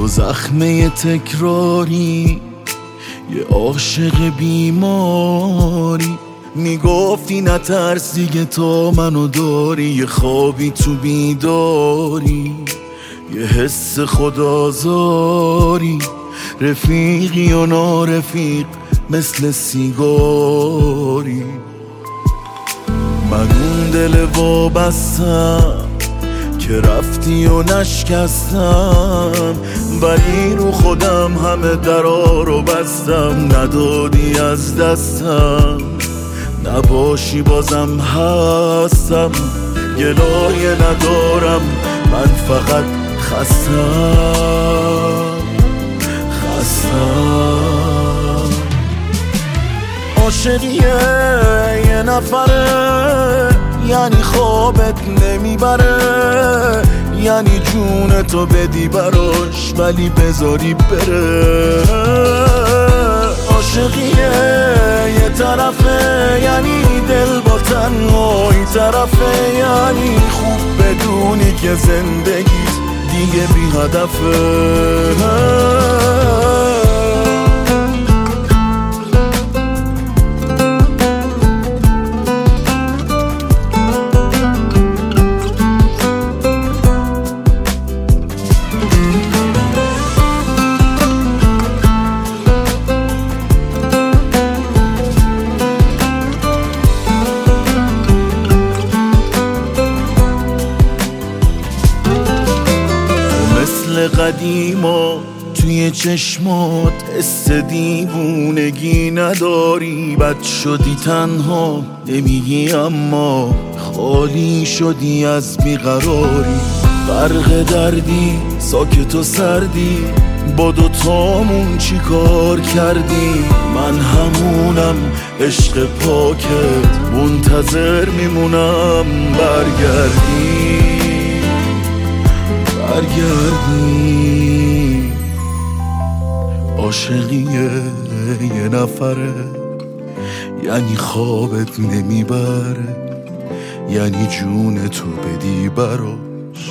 تو زخمه تکراری، یه عاشق بیماری. میگفتی نترس دیگه تا منو داری، یه خوابی تو بیداری، یه حس خودآزاری. رفیقی و نارفیق مثل سیگاری. من اون دل وابستم که رفتی و نشکستم، ولی رو خودم همه درا رو بستم. ندادی از دستم، نباشی بازم هستم. گلایه ندارم، من فقط خستم. عاشقیه یه نفره، یعنی خوابت نمیبره، یعنی جون تو بدی براش ولی بذاری بره. عاشقیه یه طرفه، یعنی دل با تنهایی طرفه، یعنی خوب بدونی که زندگی دیگه بی هدفه. مثل قدیما توی چشمات حس دیوونگی نداری. بد شدی تنها نمیگی اما خالی شدی از بیقراری. فرق دردی ساکت و سردی، با دوتامون چی کار کردی؟ من همونم عشق پاکت، منتظر میمونم برگردی. عاشقیه یه نفره، یعنی خوابت نمیبره، یعنی جون تو بدی براش.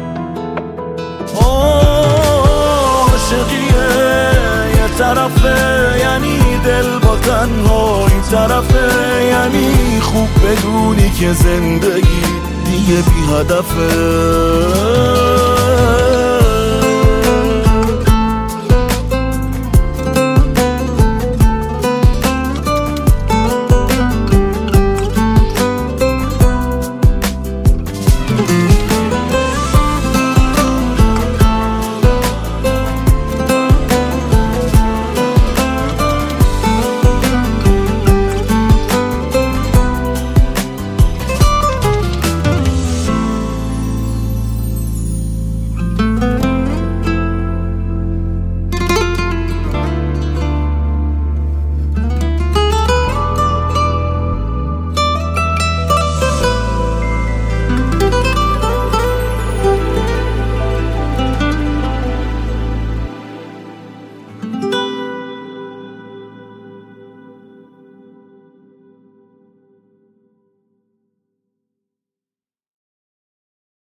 عاشقیه یه طرفه، یعنی دل با تنهایی طرفه، یعنی خوب بدونی که زندگی دیگه بی هدفه.